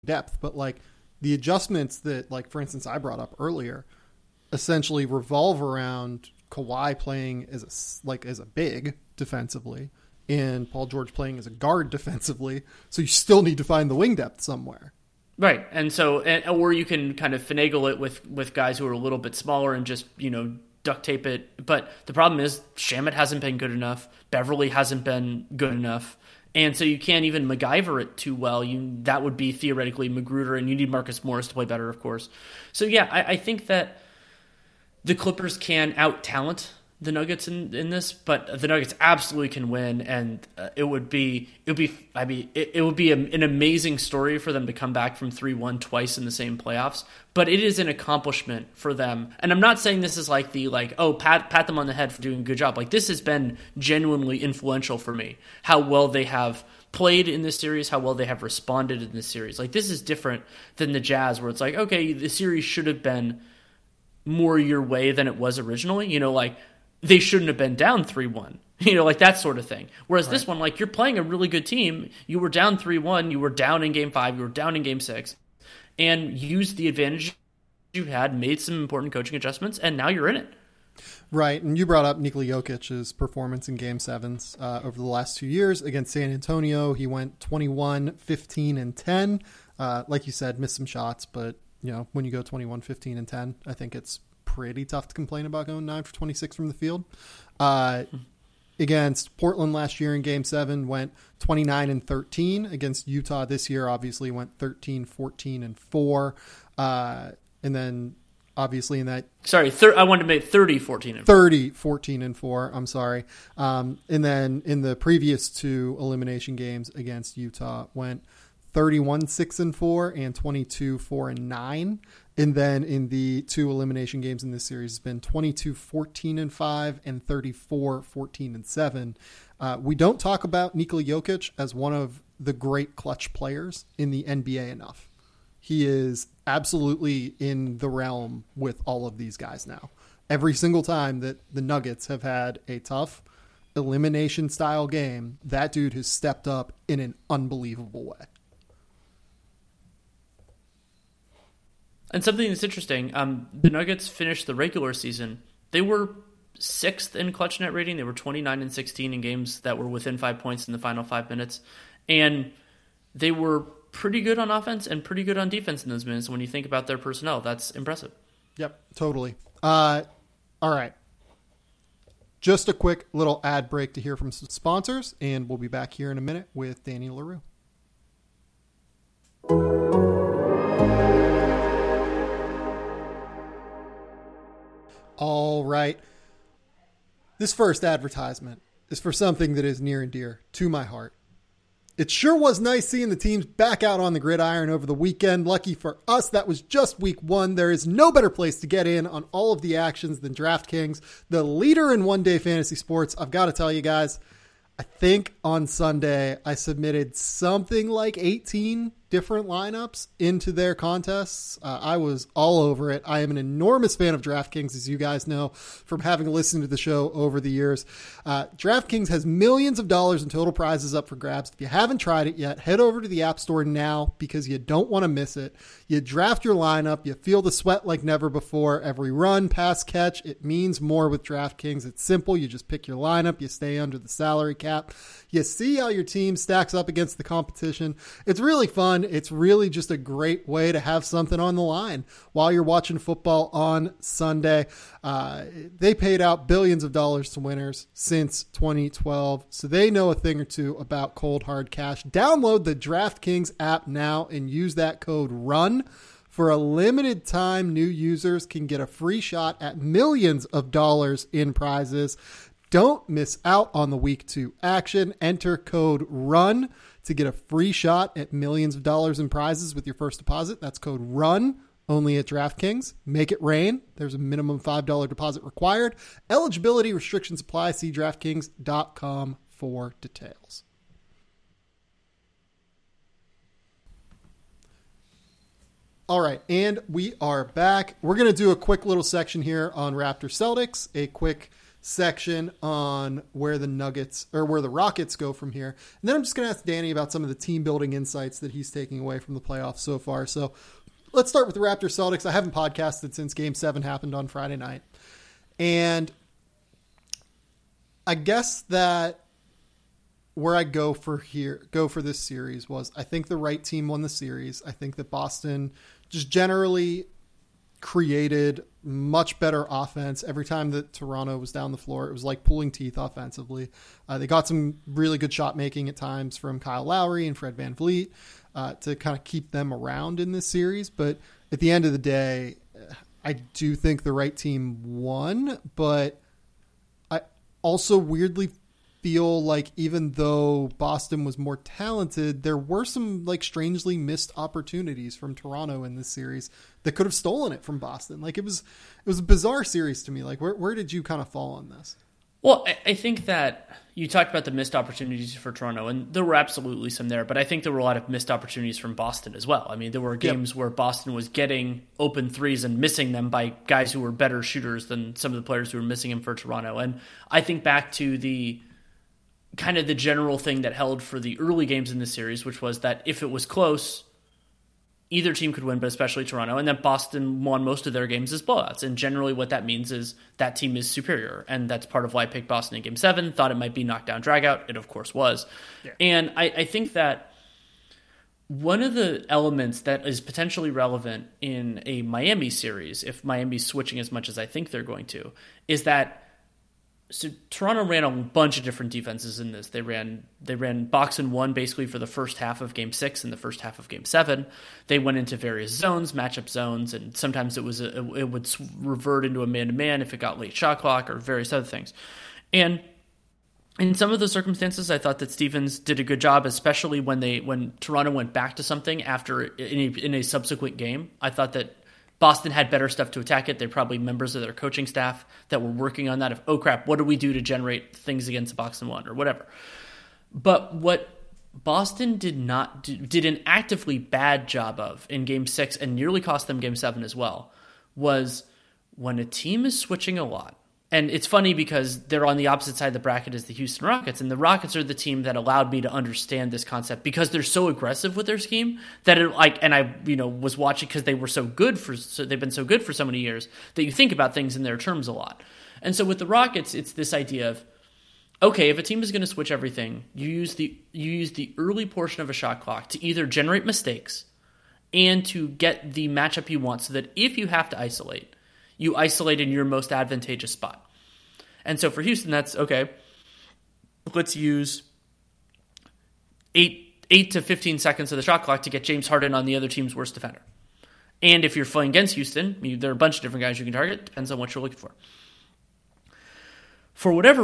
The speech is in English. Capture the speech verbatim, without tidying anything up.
depth, but like the adjustments that, like, for instance, I brought up earlier, essentially revolve around Kawhi playing as a, like as a big defensively and Paul George playing as a guard defensively. So you still need to find the wing depth somewhere. Right. And so, and, or you can kind of finagle it with, with guys who are a little bit smaller and just, you know, duct tape it. But the problem is Shamet hasn't been good enough. Beverly hasn't been good enough. And so you can't even MacGyver it too well. You That would be theoretically Magruder, and you need Marcus Morris to play better, of course. So yeah, I, I think that the Clippers can out-talent the Nuggets in, in this, but the Nuggets absolutely can win, and uh, it would be it would be I mean it, it would be a, an amazing story for them to come back from three one twice in the same playoffs. But it is an accomplishment for them, and I'm not saying this is like the like oh pat pat them on the head for doing a good job. Like, this has been genuinely influential for me. How well they have played in this series, how well they have responded in this series. Like, this is different than the Jazz, where it's like, okay, the series should have been more your way than it was originally. You know, like, they shouldn't have been down three one, you know, like that sort of thing. Whereas right. This one, like, you're playing a really good team. You were down three one, you were down in game five, you were down in game six, and used the advantage you had, made some important coaching adjustments, and now you're in it. Right. And you brought up Nikola Jokic's performance in game sevens uh, over the last two years against San Antonio. He went twenty-one, fifteen, and ten. Uh, like you said, missed some shots, but, you know, when you go twenty-one, fifteen, and ten, I think it's pretty tough to complain about going nine for twenty-six from the field. Uh, against Portland last year in game seven, went twenty-nine and thirteen. Against Utah this year, obviously went thirteen, fourteen, and four. Uh, and then obviously in that, sorry, thir- I wanted to make thirty, fourteen, and four. thirty, fourteen, and four. I'm sorry. Um, and then in the previous two elimination games against Utah, went thirty-one, six, and four, and twenty-two, four, and nine. And then in the two elimination games in this series, has been twenty-two, fourteen, and five, and thirty-four, fourteen, and seven. Uh, we don't talk about Nikola Jokic as one of the great clutch players in the N B A enough. He is absolutely in the realm with all of these guys now. Every single time that the Nuggets have had a tough elimination style game, that dude has stepped up in an unbelievable way. And something that's interesting, um, the Nuggets finished the regular season. They were sixth in clutch net rating. They were twenty-nine and sixteen in games that were within five points in the final five minutes. And they were pretty good on offense and pretty good on defense in those minutes. When you think about their personnel, that's impressive. Yep, totally. Uh, all right. Just a quick little ad break to hear from some sponsors, and we'll be back here in a minute with Danny Leroux. All right. This first advertisement is for something that is near and dear to my heart. It sure was nice seeing the teams back out on the gridiron over the weekend. Lucky for us, that was just week one. There is no better place to get in on all of the actions than DraftKings, the leader in one-day fantasy sports. I've got to tell you guys, I think on Sunday I submitted something like eighteen different lineups into their contests. Uh, I was all over it. I am an enormous fan of DraftKings, as you guys know from having listened to the show over the years. Uh, DraftKings has millions of dollars in total prizes up for grabs. If you haven't tried it yet, head over to the App Store now because you don't want to miss it. You draft your lineup. You feel the sweat like never before. Every run, pass, catch, it means more with DraftKings. It's simple. You just pick your lineup. You stay under the salary cap. You see how your team stacks up against the competition. It's really fun. It's really just a great way to have something on the line while you're watching football on Sunday. Uh, they paid out billions of dollars to winners since twenty twelve, so they know a thing or two about cold hard cash. Download the DraftKings app now and use that code RUN. For a limited time, new users can get a free shot at millions of dollars in prizes. Don't miss out on the week two action. Enter code RUN to get a free shot at millions of dollars in prizes with your first deposit. That's code RUN, only at DraftKings. Make it rain. There's a minimum five dollars deposit required. Eligibility restrictions apply. See DraftKings dot com for details. All right, and we are back. We're going to do a quick little section here on Raptor Celtics, a quick section on where the Nuggets or where the Rockets go from here. And then I'm just going to ask Danny about some of the team building insights that he's taking away from the playoffs so far. So let's start with the Raptors Celtics. I haven't podcasted since game seven happened on Friday night. And I guess that where I go for here, go for this series was I think the right team won the series. I think that Boston just generally created much better offense. Every time that Toronto was down the floor, it was like pulling teeth offensively. Uh, they got some really good shot making at times from Kyle Lowry and Fred VanVleet uh, to kind of keep them around in this series. But at the end of the day, I do think the right team won, but I also weirdly feel like even though Boston was more talented, there were some like strangely missed opportunities from Toronto in this series that could have stolen it from Boston. Like it was, it was a bizarre series to me. Like where, where did you kind of fall on this? Well, I think that you talked about the missed opportunities for Toronto, and there were absolutely some there, but I think there were a lot of missed opportunities from Boston as well. I mean, there were games yep. where Boston was getting open threes and missing them by guys who were better shooters than some of the players who were missing them for Toronto. And I think back to the kind of the general thing that held for the early games in this series, which was that if it was close, either team could win, but especially Toronto, and then Boston won most of their games as blowouts. And generally what that means is that team is superior. And that's part of why I picked Boston in game seven, thought it might be knockdown dragout. It of course was. Yeah. And I, I think that one of the elements that is potentially relevant in a Miami series, if Miami's switching as much as I think they're going to, is that So Toronto ran a bunch of different defenses in this. They ran they ran box and one basically for the first half of game six and the first half of game seven. They went into various zones, matchup zones, and sometimes it was a, it would revert into a man-to-man if it got late shot clock or various other things. And in some of the circumstances, I thought that Stevens did a good job, especially when they when Toronto went back to something after in a, in a subsequent game. I thought that Boston had better stuff to attack it. They're probably members of their coaching staff that were working on that. Of, oh crap, what do we do to generate things against box and one or whatever? But what Boston did not do, did an actively bad job of in game six and nearly cost them game seven as well, was when a team is switching a lot. And it's funny because they're on the opposite side of the bracket as the Houston Rockets, and the Rockets are the team that allowed me to understand this concept because they're so aggressive with their scheme that it like, and I, you know, was watching because they were so good for, so they've been so good for so many years that you think about things in their terms a lot. And so with the Rockets, it's this idea of, okay, if a team is going to switch everything, you use the you use the early portion of a shot clock to either generate mistakes and to get the matchup you want, so that if you have to isolate, you isolate in your most advantageous spot. And so for Houston, that's, okay, let's use eight, eight to fifteen seconds of the shot clock to get James Harden on the other team's worst defender. And if you're playing against Houston, I mean, there are a bunch of different guys you can target. Depends on what you're looking for. For whatever